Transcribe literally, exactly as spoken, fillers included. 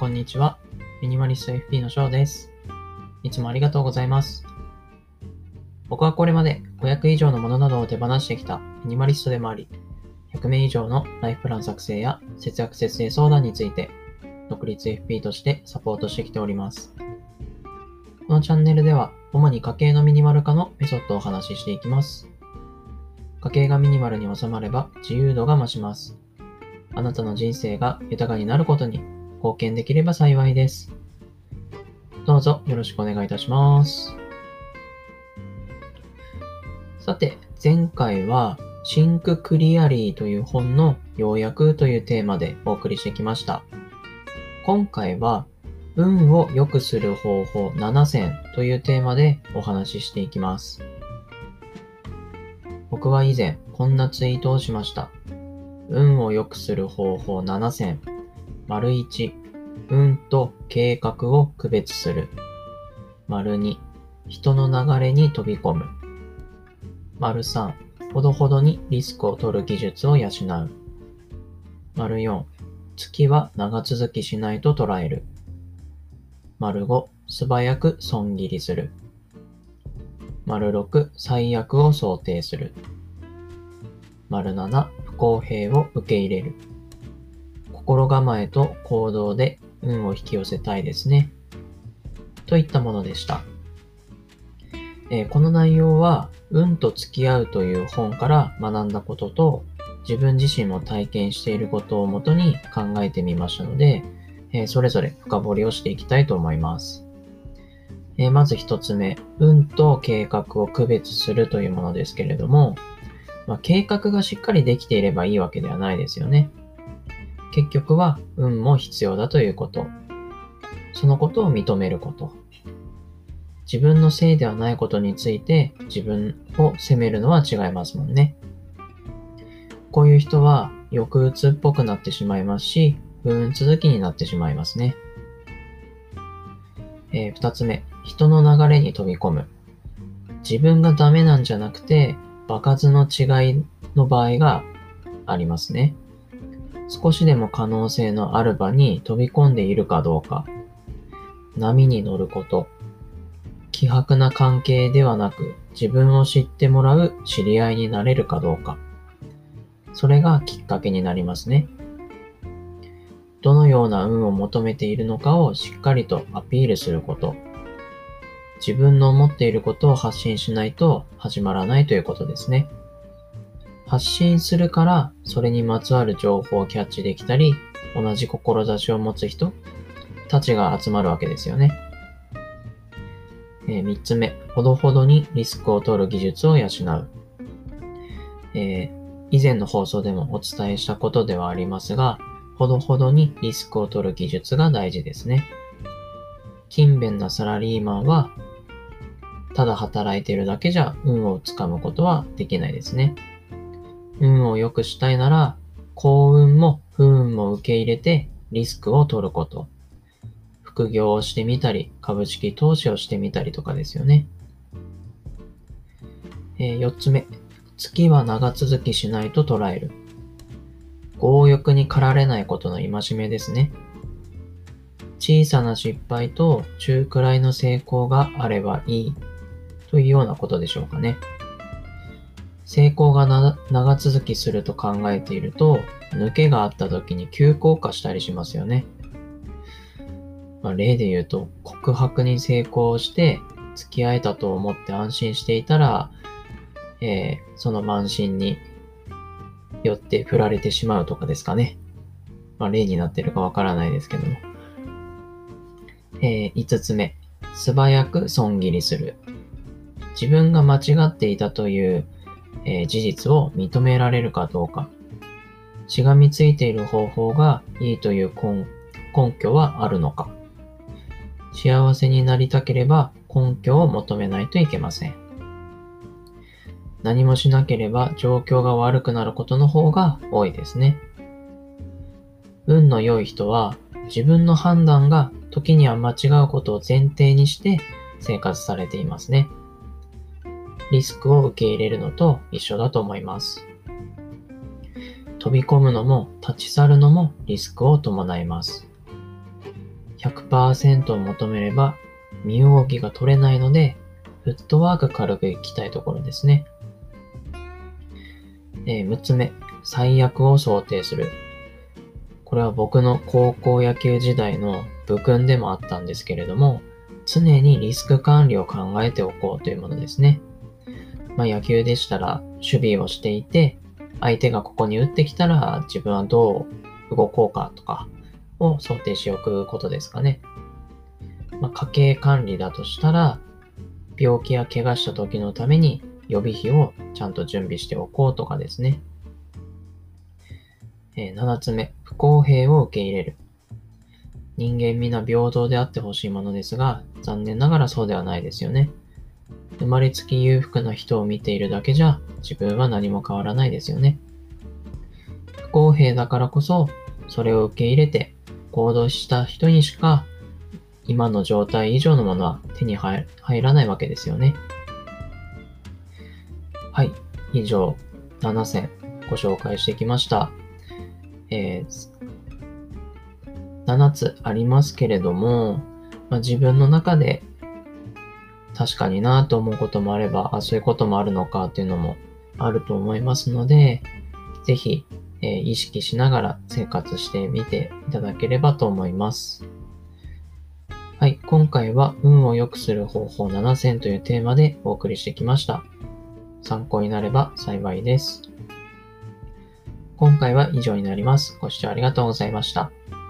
こんにちは。ミニマリスト エフピー の翔です。いつもありがとうございます。僕はこれまでごひゃく以上のものなどを手放してきたミニマリストでもあり、ひゃくめい以上のライフプラン作成や節約節制相談について、独立 エフピー としてサポートしてきております。このチャンネルでは、主に家計のミニマル化のメソッドをお話ししていきます。家計がミニマルに収まれば自由度が増します。あなたの人生が豊かになることに貢献できれば幸いです。どうぞよろしくお願いいたします。さて、前回はシンククリアリーという本の要約というテーマでお送りしてきました。今回は運を良くする方法ななせんというテーマでお話ししていきます。僕は以前こんなツイートをしました。運を良くする方法ななせん。丸いち、運と計画を区別する。丸に、人の流れに飛び込む。丸さん、ほどほどにリスクを取る技術を養う。丸よん、月は長続きしないと捉える。丸ご、素早く損切りする。丸ろく、最悪を想定する。丸なな、不公平を受け入れる。心構えと行動で運を引き寄せたいですね。といったものでした。えー、この内容は、運と付き合うという本から学んだことと、自分自身も体験していることをもとに考えてみましたので、えー、それぞれ深掘りをしていきたいと思います。えー、まず一つ目、運と計画を区別するというものですけれども、まあ、計画がしっかりできていればいいわけではないですよね。結局は運も必要だということ。そのことを認めること。自分のせいではないことについて自分を責めるのは違いますもんね。こういう人は抑うつっぽくなってしまいますし、不運続きになってしまいますね。えー、二つ目、人の流れに飛び込む。自分がダメなんじゃなくて、場数の違いの場合がありますね。少しでも可能性のある場に飛び込んでいるかどうか。波に乗ること。希薄な関係ではなく、自分を知ってもらう知り合いになれるかどうか。それがきっかけになりますね。どのような運を求めているのかをしっかりとアピールすること。自分の思っていることを発信しないと始まらないということですね。発信するからそれにまつわる情報をキャッチできたり、同じ志を持つ人たちが集まるわけですよね。えー、三つ目、ほどほどにリスクを取る技術を養う。えー、以前の放送でもお伝えしたことではありますが、ほどほどにリスクを取る技術が大事ですね。勤勉なサラリーマンは、ただ働いているだけじゃ運をつかむことはできないですね。運を良くしたいなら、幸運も不運も受け入れてリスクを取ること。副業をしてみたり、株式投資をしてみたりとかですよね。えー、よっつめ、月は長続きしないと捉える。強欲に駆られないことの戒めですね。小さな失敗と中くらいの成功があればいいというようなことでしょうかね。成功がな長続きすると考えていると、抜けがあった時に急降下したりしますよね。まあ、例で言うと、告白に成功して付き合えたと思って安心していたら、えー、その慢心によって振られてしまうとかですかね。まあ、例になっているかわからないですけども。えー、五つ目、素早く損切りする。自分が間違っていたというえー、事実を認められるかどうか。しがみついている方法がいいという 根, 根拠はあるのか。幸せになりたければ根拠を求めないといけません。何もしなければ状況が悪くなることの方が多いですね。運の良い人は自分の判断が時には間違うことを前提にして生活されていますね。リスクを受け入れるのと一緒だと思います。飛び込むのも立ち去るのもリスクを伴います。 ひゃくパーセント を求めれば身動きが取れないので、フットワーク軽くいきたいところですね。えー、むっつめ、最悪を想定する。これは僕の高校野球時代の部訓でもあったんですけれども、常にリスク管理を考えておこうというものですね。まあ、野球でしたら守備をしていて、相手がここに打ってきたら自分はどう動こうかとかを想定しておくことですかね。まあ、家計管理だとしたら、病気や怪我した時のために予備費をちゃんと準備しておこうとかですね。えー、ななつめ、不公平を受け入れる。人間皆平等であってほしいものですが、残念ながらそうではないですよね。生まれつき裕福な人を見ているだけじゃ自分は何も変わらないですよね。不公平だからこそ、それを受け入れて行動した人にしか今の状態以上のものは手に入らないわけですよね。はい、以上ななせんご紹介してきました。えー、ななつありますけれども、まあ、自分の中で確かになと思うこともあれば、あ、そういうこともあるのかっていうのもあると思いますので、ぜひ、えー、意識しながら生活してみていただければと思います。はい、今回は運を良くする方法ななせんというテーマでお送りしてきました。参考になれば幸いです。今回は以上になります。ご視聴ありがとうございました。